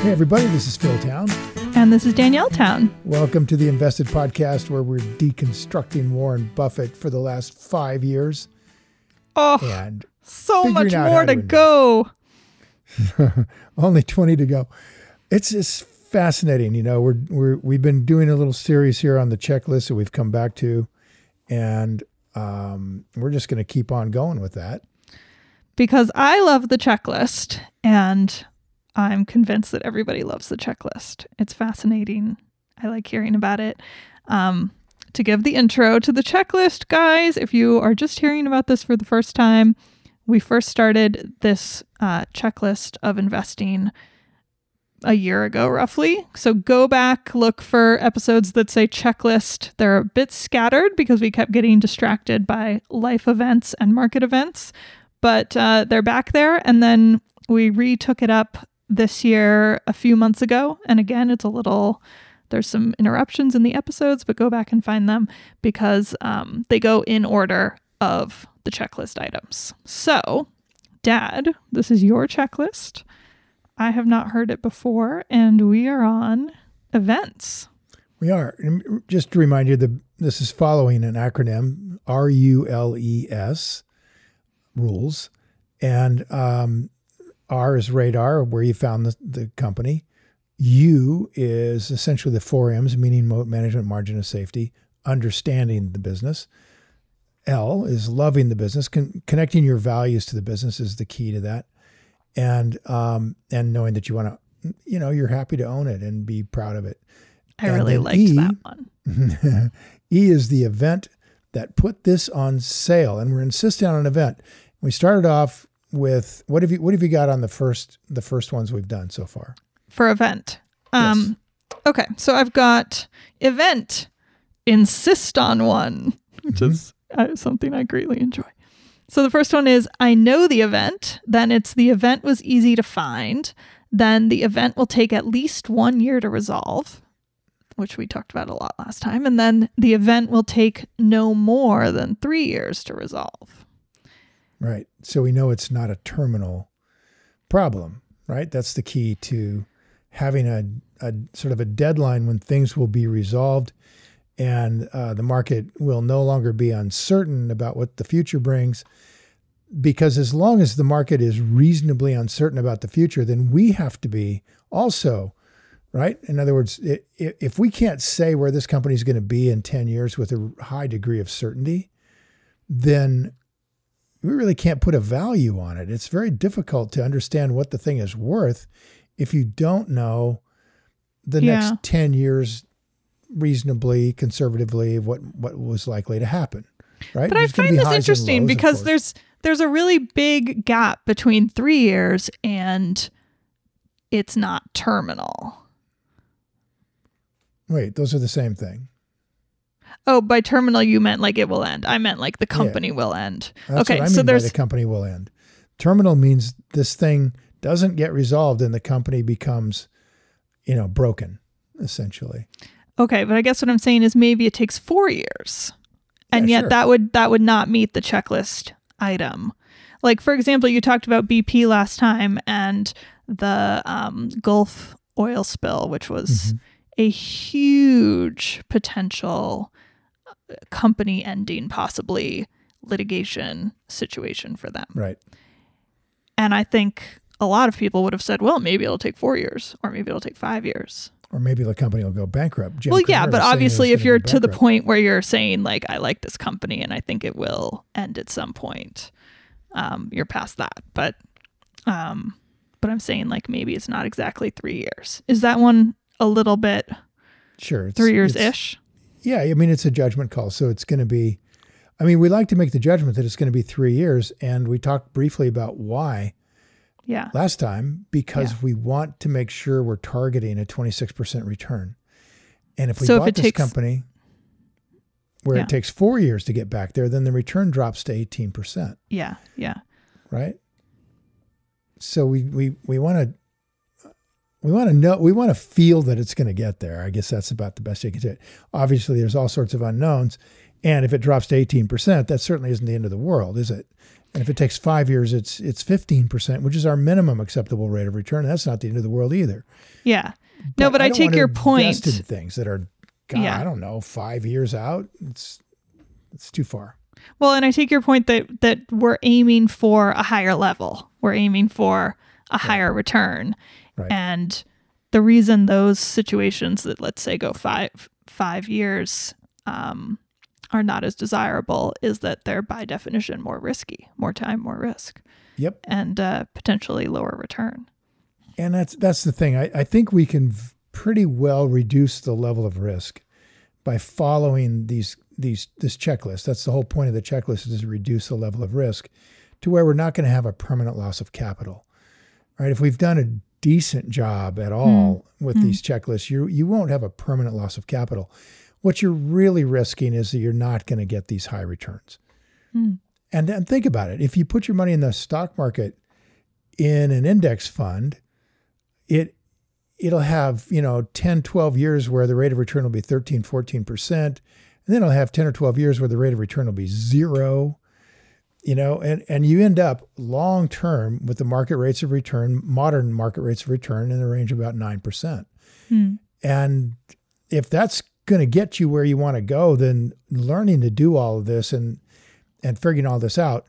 Hey everybody, this is Phil Town. And this is Danielle Town. Welcome to the Invested Podcast, where we're deconstructing Warren Buffett for the last 5 years. Oh, and so much more to go. Only 20 to go. It's just fascinating. You know, we've been doing a little series here on the checklist that we've come back to, and we're just going to keep on going with that. Because I love the checklist, and I'm convinced that everybody loves the checklist. It's fascinating. I like hearing about it. To give the intro to the checklist, guys, if you are just hearing about this for the first time, we first started this checklist of investing a year ago, roughly. So go back, look for episodes that say checklist. They're a bit scattered because we kept getting distracted by life events and market events, but they're back there. And then we retook it up this year a few months ago. And again, there's some interruptions in the episodes, but go back and find them because they go in order of the checklist items. So, Dad, this is your checklist. I have not heard it before, and we are on events. We are. And just to remind you, this is following an acronym, RULES, rules. And R is radar, where you found the company. U is essentially the 4 M's, meaning moat, management, margin of safety, understanding the business. L is loving the business. Connecting your values to the business is the key to that. And knowing that you want to, you're happy to own it and be proud of it. I really liked that one. E is the event that put this on sale. And we're insisting on an event. We started off with, what have you got on the first ones we've done so far? For event. Yes. Okay, so I've got event, insist on one, which is something I greatly enjoy. So the first one is, I know the event. Then it's the event was easy to find. Then the event will take at least 1 year to resolve, which we talked about a lot last time. And then the event will take no more than 3 years to resolve. Right. So we know it's not a terminal problem, right? That's the key to having a sort of a deadline when things will be resolved and the market will no longer be uncertain about what the future brings. Because as long as the market is reasonably uncertain about the future, then we have to be also, right? In other words, if we can't say where this company is going to be in 10 years with a high degree of certainty, then we really can't put a value on it. It's very difficult to understand what the thing is worth if you don't know the next 10 years reasonably, conservatively, what was likely to happen, right? But I find this interesting because there's a really big gap between 3 years and it's not terminal. Wait, those are the same thing. Oh, by terminal, you meant like it will end. I meant like the company will end. That's what I mean by the company will end. Terminal means this thing doesn't get resolved and the company becomes, broken, essentially. Okay, but I guess what I'm saying is maybe it takes 4 years. And yet that would not meet the checklist item. Like, for example, you talked about BP last time and the Gulf oil spill, which was a huge potential company ending, possibly litigation situation for them. Right. And I think a lot of people would have said, well, maybe it'll take 4 years or maybe it'll take 5 years. Or maybe the company will go bankrupt. But obviously if you're to the point where you're saying like, I like this company and I think it will end at some point, you're past that. But I'm saying like, maybe it's not exactly 3 years. Is that one a little bit 3 years-ish? Yeah. I mean, it's a judgment call. So it's going to be, we like to make the judgment that it's going to be 3 years. And we talked briefly about why last time, because we want to make sure we're targeting a 26% return. And if we bought this company where it takes 4 years to get back there, then the return drops to 18%. Yeah. Yeah. Right. So we want to feel that it's going to get there. I guess that's about the best you can do it. Obviously there's all sorts of unknowns. And if it drops to 18%, that certainly isn't the end of the world, is it? And if it takes 5 years, it's 15%, which is our minimum acceptable rate of return. And that's not the end of the world either. Yeah. No, but I take your point. Invest in things that are, God, I don't know, 5 years out. It's too far. Well, and I take your point that we're aiming for a higher level. We're aiming for a higher return. Right. And the reason those situations that, let's say, go five years are not as desirable is that they're by definition more risky, more time, more risk. Yep. And potentially lower return. And that's the thing. I think we can pretty well reduce the level of risk by following this checklist. That's the whole point of the checklist, is to reduce the level of risk to where we're not going to have a permanent loss of capital. Right? If we've done a decent job at all with these checklists, you won't have a permanent loss of capital. What you're really risking is that you're not going to get these high returns. And think about it. If you put your money in the stock market in an index fund, it'll have, 10, 12 years where the rate of return will be 13, 14%. And then it'll have 10 or 12 years where the rate of return will be 0. And you end up long term with the market rates of return, modern market rates of return, in the range of about 9%. And if that's going to get you where you want to go, then learning to do all of this and figuring all this out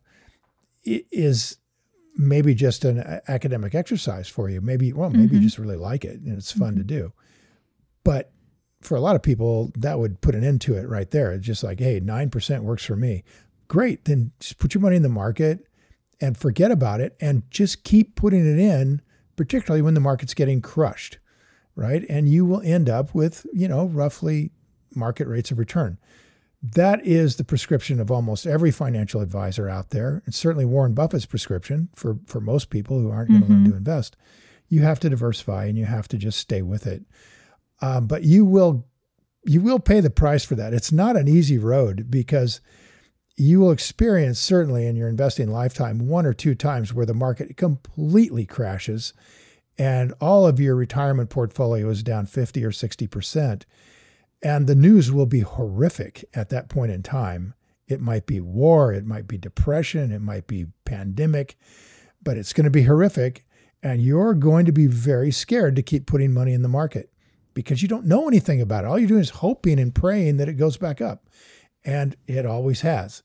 is maybe just an academic exercise for you. Maybe you just really like it and it's fun to do. But for a lot of people, that would put an end to it right there. It's just like, hey, 9% works for me. Great. Then just put your money in the market and forget about it and just keep putting it in, particularly when the market's getting crushed, right? And you will end up with, roughly market rates of return. That is the prescription of almost every financial advisor out there. It's certainly Warren Buffett's prescription for most people who aren't going to learn to invest. You have to diversify and you have to just stay with it. But you will pay the price for that. It's not an easy road, because you will experience, certainly in your investing lifetime, 1 or 2 times where the market completely crashes and all of your retirement portfolio is down 50 or 60%. And the news will be horrific at that point in time. It might be war, it might be depression, it might be pandemic, but it's going to be horrific. And you're going to be very scared to keep putting money in the market because you don't know anything about it. All you're doing is hoping and praying that it goes back up. And it always has.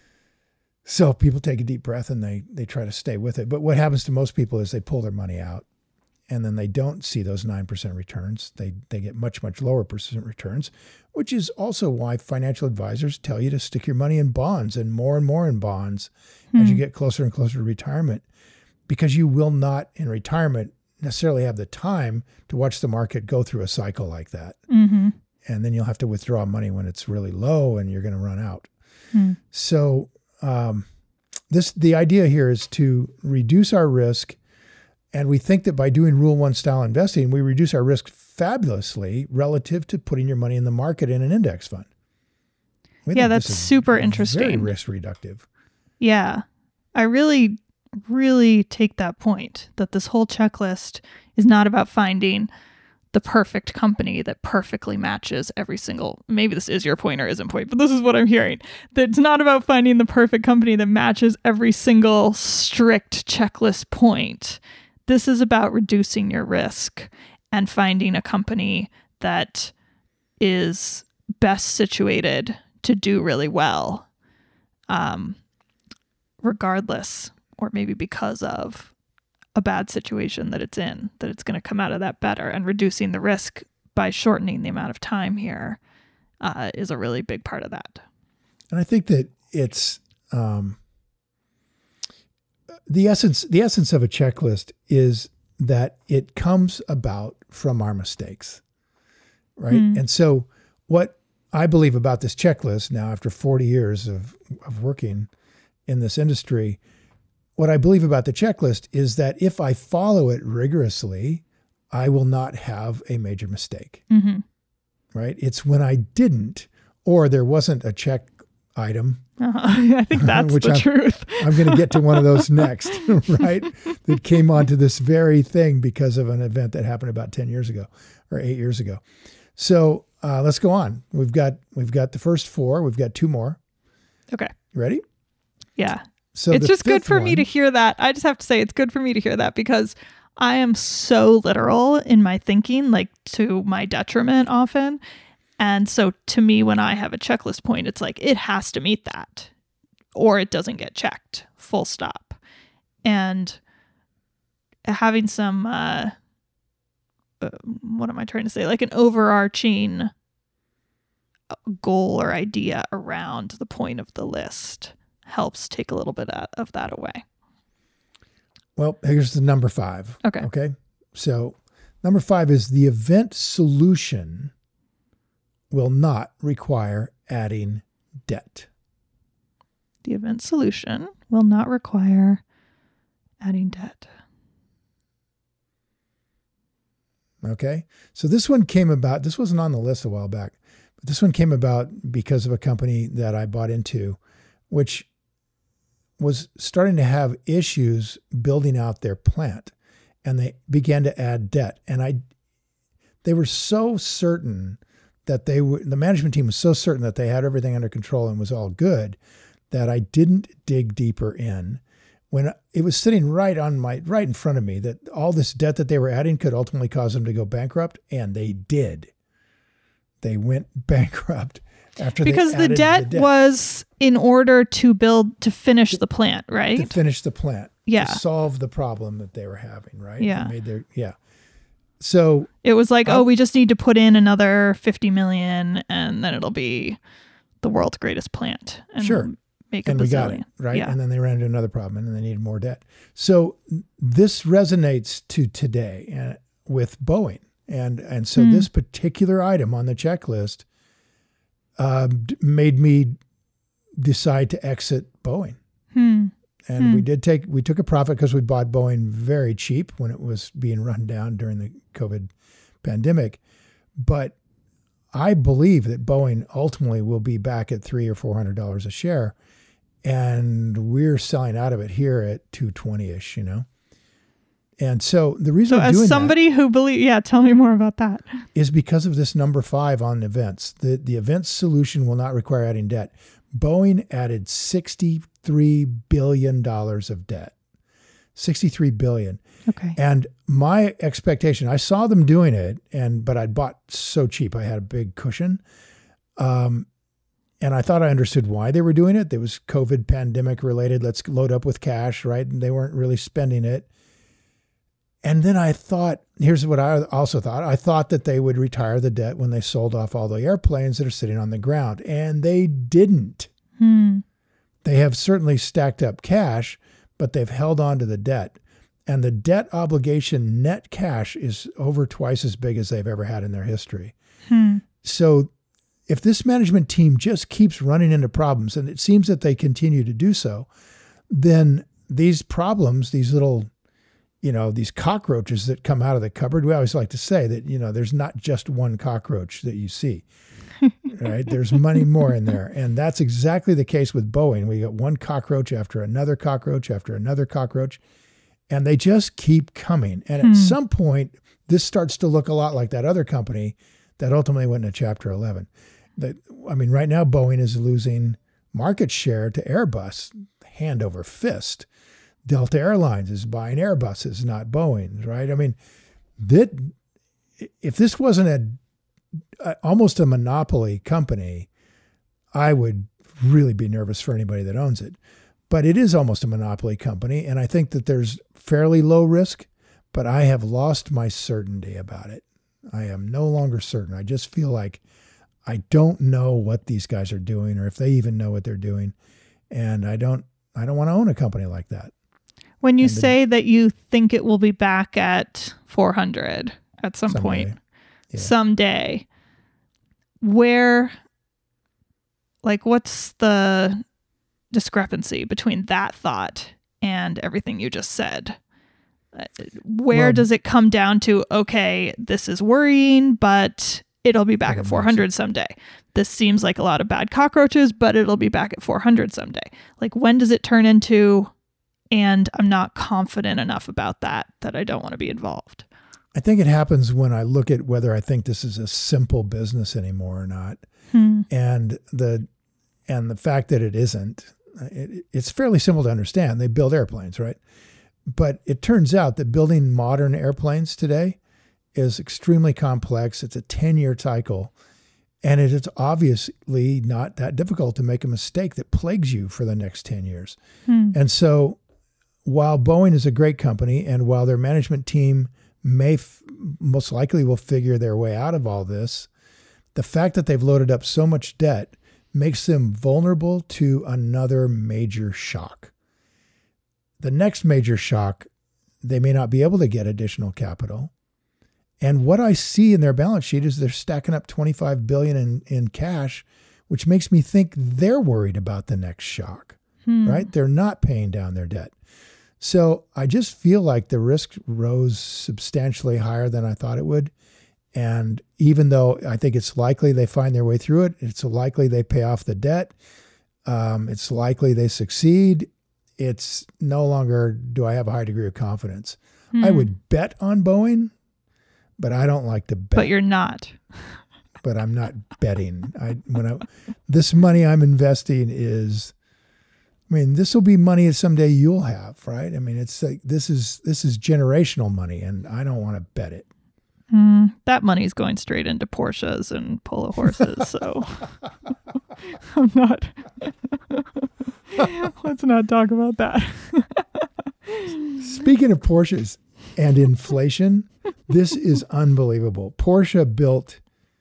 So people take a deep breath and they try to stay with it. But what happens to most people is they pull their money out and then they don't see those 9% returns. They get much, much lower percent returns, which is also why financial advisors tell you to stick your money in bonds and more in bonds as you get closer and closer to retirement, because you will not in retirement necessarily have the time to watch the market go through a cycle like that. And then you'll have to withdraw money when it's really low and you're going to run out. So the idea here is to reduce our risk. And we think that by doing Rule 1 style investing, we reduce our risk fabulously relative to putting your money in the market in an index fund. Yeah, that's super interesting. Very risk reductive. Yeah. I really, really take that point that this whole checklist is not about finding the perfect company that perfectly matches every single, maybe this is your point or isn't point, but this is what I'm hearing. That it's not about finding the perfect company that matches every single strict checklist point. This is about reducing your risk and finding a company that is best situated to do really well, regardless, or maybe because of a bad situation that it's in, that it's going to come out of that better. And reducing the risk by shortening the amount of time here is a really big part of that. And I think that it's the essence of a checklist is that it comes about from our mistakes, right? And so what I believe about this checklist now, after 40 years of working in this industry, what I believe about the checklist is that if I follow it rigorously, I will not have a major mistake, right? It's when I didn't, or there wasn't a check item. I think that's the truth. I'm going to get to one of those next, right? That came onto this very thing because of an event that happened about 10 years ago or 8 years ago. So let's go on. We've got the first 4. We've got 2 more. Okay. You ready? Yeah. So it's the just good fifth for me one- to hear that. I just have to say it's good for me to hear that because I am so literal in my thinking, like to my detriment often. And so to me, when I have a checklist point, it's like it has to meet that or it doesn't get checked, full stop. And having some, what am I trying to say? Like an overarching goal or idea around the point of the list helps take a little bit of that away. Well, here's the number 5. Okay. Okay. So number 5 is the event solution will not require adding debt. The event solution will not require adding debt. Okay. So this one came about, this wasn't on the list a while back, but this one came about because of a company that I bought into, which was starting to have issues building out their plant, and they began to add debt. And they were so certain that the management team was so certain that they had everything under control and was all good that I didn't dig deeper in when it was sitting right in front of me that all this debt that they were adding could ultimately cause them to go bankrupt. And they did. They went bankrupt after because they added the debt was in order to finish the plant, right? To finish the plant. Yeah. To solve the problem that they were having, right? Yeah. So it was like, we just need to put in another 50 million and then it'll be the world's greatest plant. And sure. Make a and we got it, right? Yeah. And then they ran into another problem and they needed more debt. So this resonates to today with Boeing. And so this particular item on the checklist made me decide to exit Boeing. And we took a profit because we bought Boeing very cheap when it was being run down during the COVID pandemic. But I believe that Boeing ultimately will be back at $300 or $400 a share. And we're selling out of it here at $220-ish, And so the reason I'm doing as somebody who believes, tell me more about that. Is because of this number 5 on events. The event solution will not require adding debt. Boeing added $63 billion of debt. $63 billion. Okay. And my expectation, I saw them doing it, but I'd bought so cheap. I had a big cushion. And I thought I understood why they were doing it. It was COVID pandemic related. Let's load up with cash, right? And they weren't really spending it. And then I thought, here's what I also thought. I thought that they would retire the debt when they sold off all the airplanes that are sitting on the ground. And they didn't. They have certainly stacked up cash, but they've held on to the debt. And the debt obligation net cash is over twice as big as they've ever had in their history. So if this management team just keeps running into problems, and it seems that they continue to do so, then these problems, these little, these cockroaches that come out of the cupboard, we always like to say that, there's not just one cockroach that you see, right? There's many more in there. And that's exactly the case with Boeing. We got one cockroach after another cockroach after another cockroach, and they just keep coming. And at some point, this starts to look a lot like that other company that ultimately went into Chapter 11. Right now, Boeing is losing market share to Airbus, hand over fist. Delta Airlines is buying Airbuses, not Boeing's, right? If this wasn't almost a monopoly company, I would really be nervous for anybody that owns it. But it is almost a monopoly company, and I think that there's fairly low risk, but I have lost my certainty about it. I am no longer certain. I just feel like I don't know what these guys are doing or if they even know what they're doing. And I don't want to own a company like that. When you say that you think it will be back at 400 at some point, someday, what's the discrepancy between that thought and everything you just said? Where does it come down to, okay, this is worrying, but it'll be back at 400 someday. This seems like a lot of bad cockroaches, but it'll be back at 400 someday. When does it turn into, and I'm not confident enough about that I don't want to be involved? I think it happens when I look at whether I think this is a simple business anymore or not. And the fact that it isn't, it's fairly simple to understand. They build airplanes, right? But it turns out that building modern airplanes today is extremely complex. It's a 10-year cycle. And it is obviously not that difficult to make a mistake that plagues you for the next 10 years. And so while Boeing is a great company, and while their management team most likely will figure their way out of all this, the fact that they've loaded up so much debt makes them vulnerable to another major shock. The next major shock, they may not be able to get additional capital. And what I see in their balance sheet is they're stacking up $25 billion in cash, which makes me think they're worried about the next shock, right? They're not paying down their debt. So I just feel like the risk rose substantially higher than I thought it would. And even though I think it's likely they find their way through it, it's likely they pay off the debt, it's likely they succeed, it's no longer do I have a high degree of confidence. I would bet on Boeing, but I don't like to bet. But you're not. But I'm not betting. This money I'm investing is, this will be money that someday you'll have, right? It's like this is generational money, and I don't want to bet it. That money's going straight into Porsches and polo horses, so I'm not. Let's not talk about that. Speaking of Porsches and inflation, this is unbelievable. Porsche built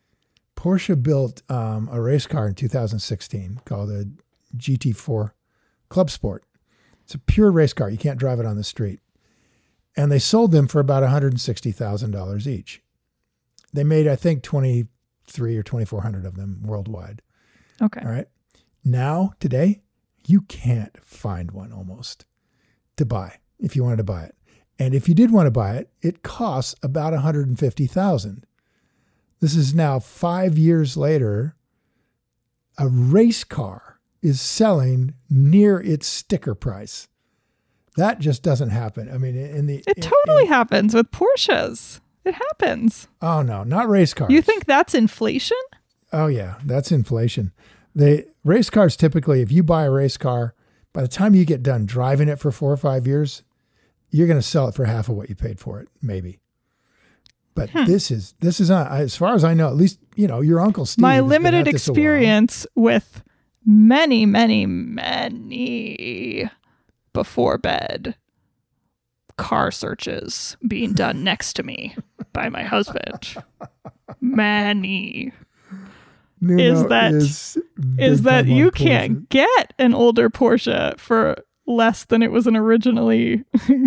a race car in 2016 called a GT4 Club Sport. It's a pure race car. You can't drive it on the street. And they sold them for about $160,000 each. They made, I think, 2,300 or 2,400 of them worldwide. Okay. All right. Now, today, you can't find one almost to buy if you wanted to buy it. And if you did want to buy it, it costs about $150,000. This is now 5 years later. A race car is selling near its sticker price. That just doesn't happen. It totally happens with Porsches. It happens. Oh no, not race cars. You think that's inflation? Oh yeah, that's inflation. The race cars typically, if you buy a race car, by the time you get done driving it for 4 or 5 years, you're going to sell it for half of what you paid for it, maybe. But this is not, as far as I know, at least, your Uncle Steve. My limited experience with many, many, many before bed car searches being done next to me by my husband. Many. Nuno is that you can't get an older Porsche for less than it originally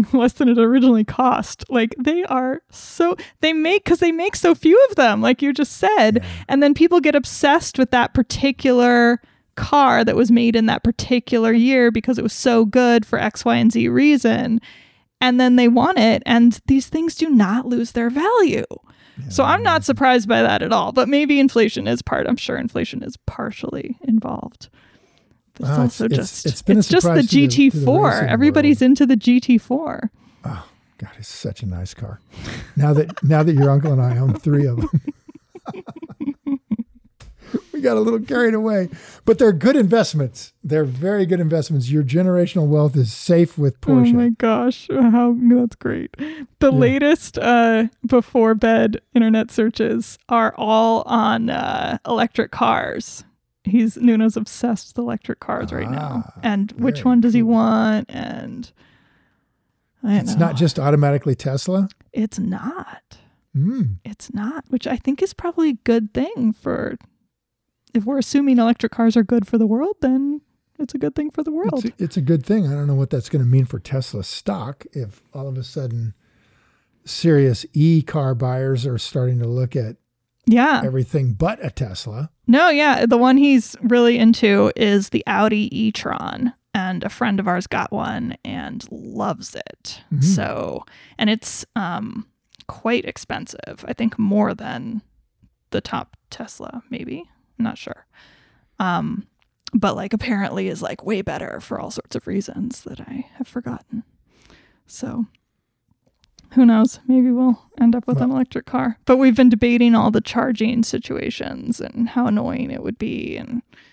cost. Like they make so few of them, like you just said. Yeah. And then people get obsessed with that particular car that was made in that particular year because it was so good for X, Y, and Z reason. And then they want it. And these things do not lose their value. Yeah, so I'm not surprised by that at all. But maybe inflation is I'm sure inflation is partially involved. But it's just the GT4. Everybody's into the GT4. Oh God, it's such a nice car. Now that your uncle and I own 3 of them. We got a little carried away, but they're good investments. They're very good investments. Your generational wealth is safe with Porsche. Oh my gosh, that's great. The latest before bed internet searches are all on electric cars. Nuno's obsessed with electric cars right now. And which one does he want? And it's not just automatically Tesla? It's not. It's not, which I think is probably a good thing for... If we're assuming electric cars are good for the world, then it's a good thing for the world. It's a good thing. I don't know what that's going to mean for Tesla stock if all of a sudden serious e-car buyers are starting to look at everything but a Tesla. No, yeah. The one he's really into is the Audi e-tron. And a friend of ours got one and loves it. Mm-hmm. So, and it's quite expensive. I think more than the top Tesla, maybe. I'm not sure. But like apparently is like way better for all sorts of reasons that I have forgotten. So who knows? Maybe we'll end up with an electric car. But we've been debating all the charging situations and how annoying it would be. And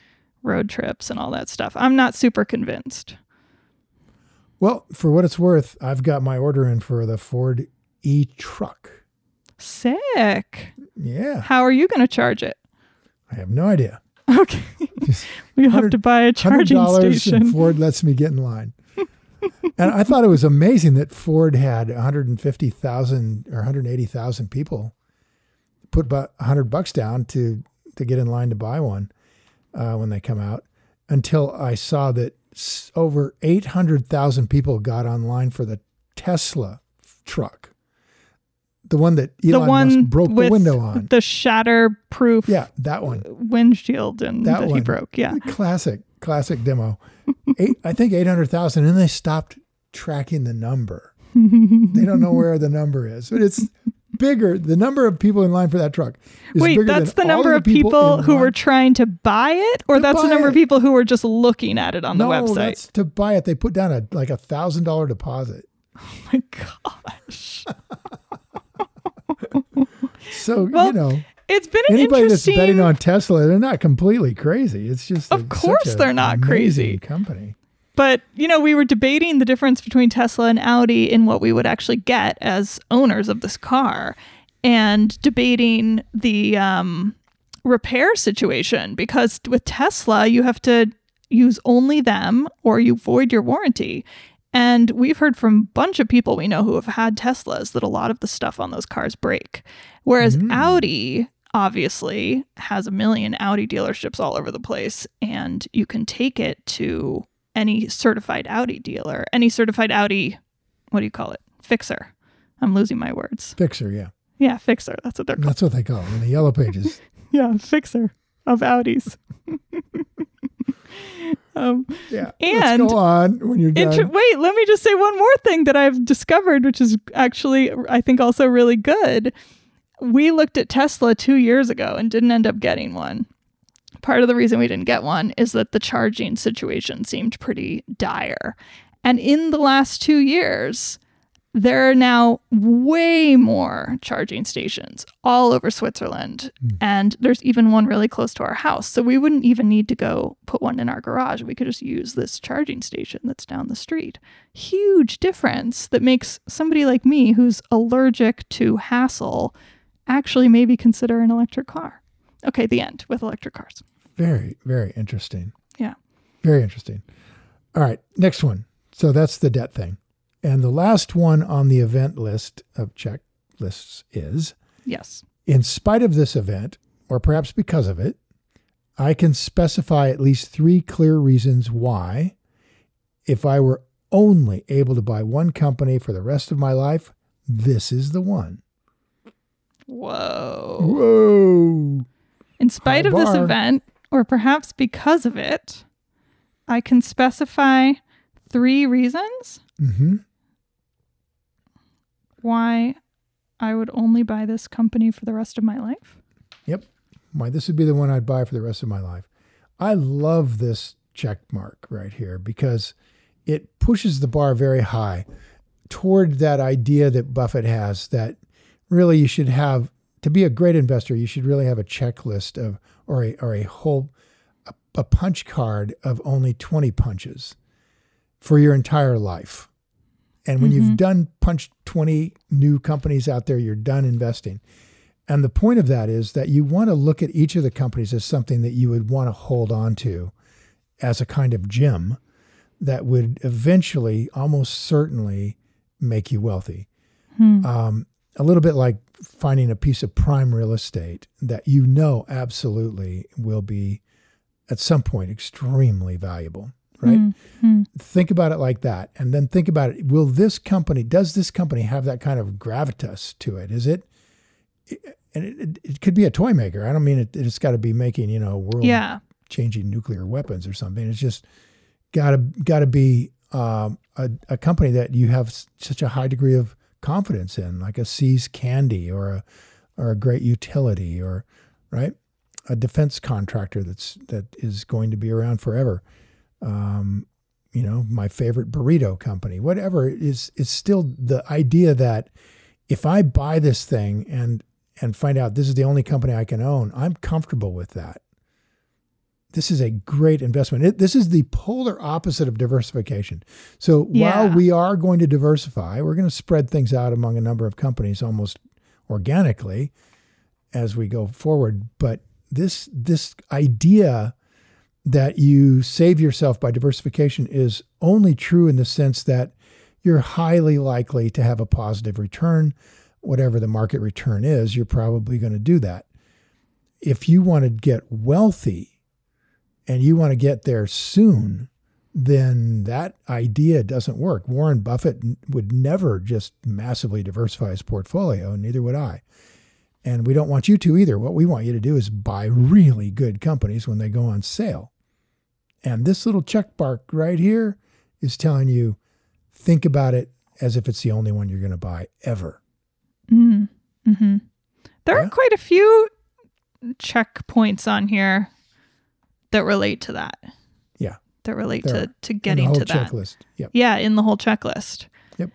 road trips and all that stuff. I'm not super convinced. Well, for what it's worth, I've got my order in for the Ford e-truck. Sick. Yeah. How are you going to charge it? I have no idea. Okay. We'll have to buy a charging $100 station. and Ford lets me get in line. And I thought it was amazing that Ford had 150,000 or 180,000 people put about $100 down to get in line to buy one when they come out, until I saw that over 800,000 people got online for the Tesla truck. The one that Elon Musk broke the window on. The shatter-proof that one. Windshield that he broke. Yeah. Classic demo. I think 800,000, and they stopped tracking the number. They don't know where the number is, but it's bigger. The number of people in line for that truck is bigger than that's the number of people who were trying to buy it, or that's the number of people who were just looking at it on the website? No, that's to buy it. They put down a $1,000 deposit. Oh my gosh. So, it's been anybody that's betting on Tesla, they're not completely crazy. It's just of course they're not crazy company. But we were debating the difference between Tesla and Audi in what we would actually get as owners of this car, and debating the repair situation, because with Tesla you have to use only them or you void your warranty. And we've heard from a bunch of people we know who have had Teslas that a lot of the stuff on those cars break. Whereas Audi obviously has a million Audi dealerships all over the place, and you can take it to any certified Audi dealer, any certified Audi, what do you call it? Fixer. I'm losing my words. Fixer, yeah. Yeah, fixer. That's what they're called. That's what they call it in the yellow pages. Yeah, fixer of Audis. Yeah. And let's go on when you're done. Wait, let me just say one more thing that I've discovered, which is actually, I think, also really good. We looked at Tesla 2 years ago and didn't end up getting one. Part of the reason we didn't get one is that the charging situation seemed pretty dire. And in the last 2 years, there are now way more charging stations all over Switzerland. And there's even one really close to our house. So we wouldn't even need to go put one in our garage. We could just use this charging station that's down the street. Huge difference that makes somebody like me, who's allergic to hassle, actually maybe consider an electric car. Okay, the end with electric cars. Very, very interesting. Yeah. Very interesting. All right, next one. So that's the debt thing. And the last one on the event list of checklists is, yes, in spite of this event, or perhaps because of it, I can specify at least 3 clear reasons why, if I were only able to buy one company for the rest of my life, this is the one. Whoa. In spite of this event, or perhaps because of it, I can specify 3 reasons why I would only buy this company for the rest of my life. Yep. Why this would be the one I'd buy for the rest of my life. I love this check mark right here because it pushes the bar very high toward that idea that Buffett has, that really you should have, to be a great investor, you should really have a checklist of, or a punch card of only 20 punches for your entire life. And when you've done punched 20 new companies out there, you're done investing. And the point of that is that you want to look at each of the companies as something that you would want to hold on to as a kind of gem that would eventually, almost certainly, make you wealthy. A little bit like finding a piece of prime real estate that absolutely will be at some point extremely valuable, right? Think about it like that. And then think about it. Does this company have that kind of gravitas to it? Is it, and it could be a toy maker. I don't mean it's got to be making, world-changing nuclear weapons or something. It's just got to be a company that you have such a high degree of confidence in, like a See's Candy or a great utility, or right, a defense contractor that is going to be around forever. My favorite burrito company, whatever it is still the idea that if I buy this thing and find out this is the only company I can own, I'm comfortable with that. this is a great investment. This is the polar opposite of diversification. So while Yeah. we are going to diversify, we're going to spread things out among a number of companies almost organically as we go forward. But this idea that you save yourself by diversification is only true in the sense that you're highly likely to have a positive return. Whatever the market return is, you're probably going to do that. If you want to get wealthy and you want to get there soon, then that idea doesn't work. Warren Buffett would never just massively diversify his portfolio, and neither would I. And we don't want you to either. What we want you to do is buy really good companies when they go on sale. And this little check mark right here is telling you, think about it as if it's the only one you're going to buy ever. Mm-hmm. There are quite a few checkpoints on here that relate to that. Yeah. That relate There to getting to that. Checklist. Yep. Yeah, in the whole checklist. Yep.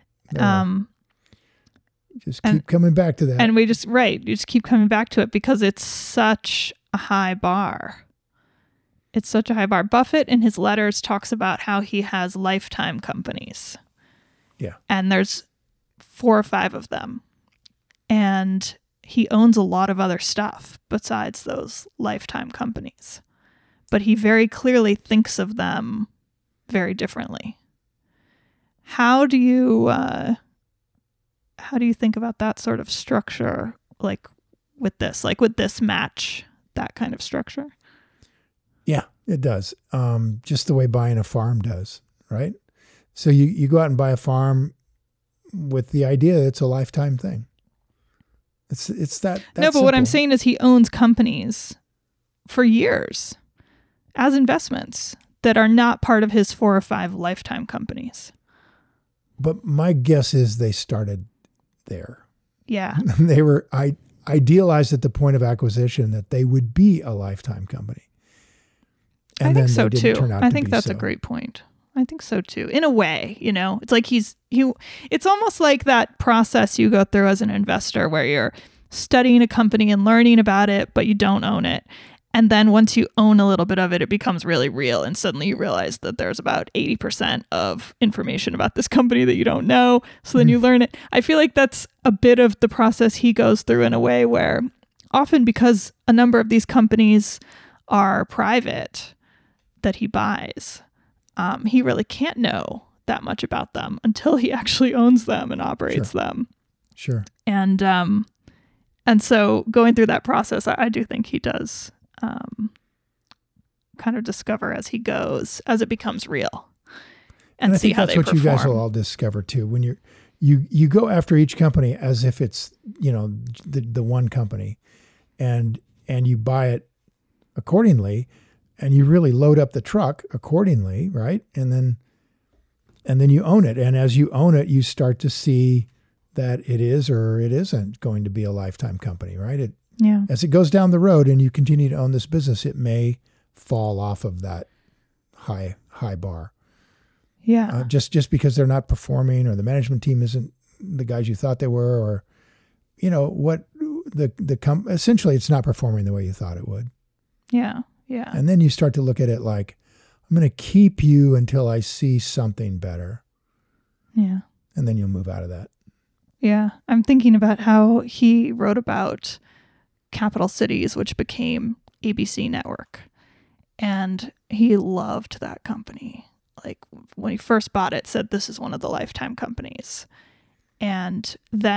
Just keep coming back to that. And you just keep coming back to it because it's such a high bar. It's such a high bar. Buffett in his letters talks about how he has lifetime companies. Yeah. And there's 4 or 5 of them. And he owns a lot of other stuff besides those lifetime companies. But he very clearly thinks of them very differently. How do you think about that sort of structure, like with this match, that kind of structure? Yeah, it does. Just the way buying a farm does, right? So you go out and buy a farm with the idea that it's a lifetime thing. It's that no, but simple. what I'm saying is he owns companies for years as investments that are not part of his 4 or 5 lifetime companies. But my guess is they started there. Yeah. They were idealized at the point of acquisition that they would be a lifetime company. And I think then so they didn't too. turn out I to think be that's so. a great point. I think so too. In a way, it's like it's almost like that process you go through as an investor where you're studying a company and learning about it, but you don't own it. And then once you own a little bit of it, it becomes really real. And suddenly you realize that there's about 80% of information about this company that you don't know. So then you learn it. I feel like that's a bit of the process he goes through in a way where often because a number of these companies are private that he buys, he really can't know that much about them until he actually owns them and operates them. Sure. And so going through that process, I do think he does kind of discover as he goes, as it becomes real, and see how they perform. That's what you guys will all discover too. When you go after each company as if it's the one company, and you buy it accordingly, and you really load up the truck accordingly, right? And then you own it, and as you own it, you start to see that it is or it isn't going to be a lifetime company, right? As it goes down the road and you continue to own this business, it may fall off of that high bar. Yeah. Just because they're not performing or the management team isn't the guys you thought they were, or what essentially it's not performing the way you thought it would. Yeah. Yeah. And then you start to look at it like, I'm going to keep you until I see something better. Yeah. And then you'll move out of that. Yeah. I'm thinking about how he wrote about Capital Cities, which became ABC Network. And he loved that company. Like when he first bought it, said this is one of the lifetime companies. And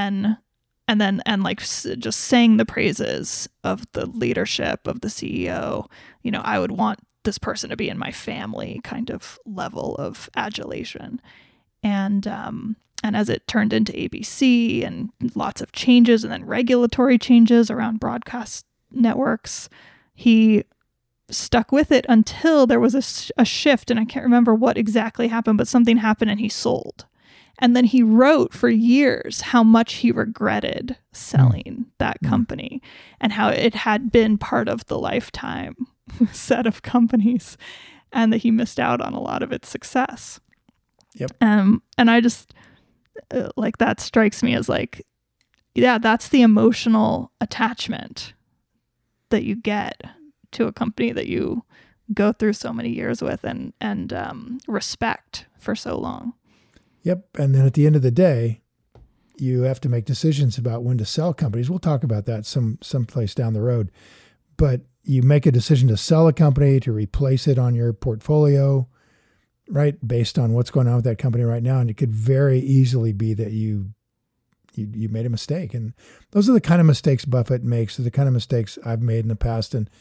just sang the praises of the leadership of the CEO. I would want this person to be in my family kind of level of adulation. And as it turned into ABC and lots of changes and then regulatory changes around broadcast networks, he stuck with it until there was a shift. And I can't remember what exactly happened, but something happened and he sold. And then he wrote for years how much he regretted selling that company and how it had been part of the lifetime set of companies and that he missed out on a lot of its success. Yep. And I just like that strikes me as like, yeah, that's the emotional attachment that you get to a company that you go through so many years with and respect for so long. Yep. And then at the end of the day, you have to make decisions about when to sell companies. We'll talk about that someplace down the road. But you make a decision to sell a company, to replace it on your portfolio, right, based on what's going on with that company right now. And it could very easily be that you made a mistake. And those are the kind of mistakes Buffett makes, the kind of mistakes I've made in the past. And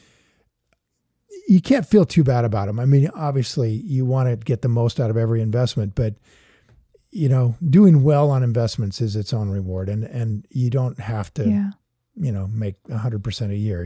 you can't feel too bad about them. I mean, obviously, you want to get the most out of every investment, but doing well on investments is its own reward, and you don't have to, make 100% a year.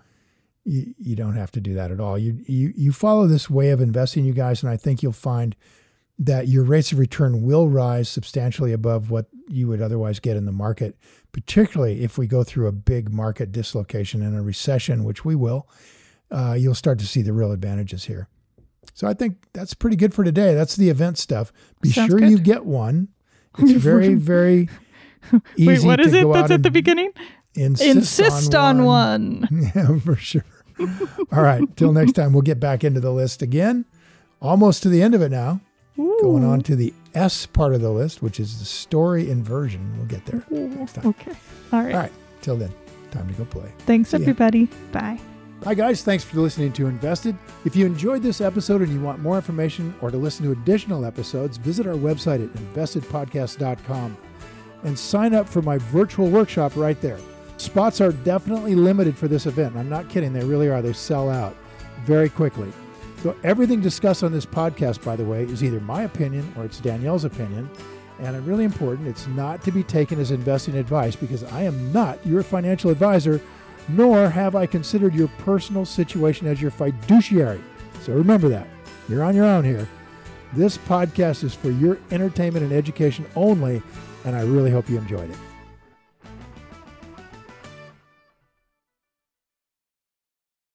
You don't have to do that at all. You follow this way of investing, you guys, and I think you'll find that your rates of return will rise substantially above what you would otherwise get in the market, particularly if we go through a big market dislocation and a recession, which we will. You'll start to see the real advantages here. So I think that's pretty good for today. That's the event stuff. Sounds sure good. You get one. It's very, very easy. Wait, what to is it go that's out at the beginning? Insist on one. Yeah, for sure. All right. Till next time, we'll get back into the list again. Almost to the end of it now. Ooh. Going on to the S part of the list, which is the story inversion. We'll get there next time. Okay. All right. Till then, time to go play. Thanks, everybody. Bye. Hi, guys. Thanks for listening to Invested. If you enjoyed this episode and you want more information or to listen to additional episodes, visit our website at investedpodcast.com and sign up for my virtual workshop right there. Spots are definitely limited for this event. I'm not kidding. They really are. They sell out very quickly. So everything discussed on this podcast, by the way, is either my opinion or it's Danielle's opinion. And really important, it's not to be taken as investing advice because I am not your financial advisor, nor have I considered your personal situation as your fiduciary. So remember that. You're on your own here. This podcast is for your entertainment and education only, and I really hope you enjoyed it.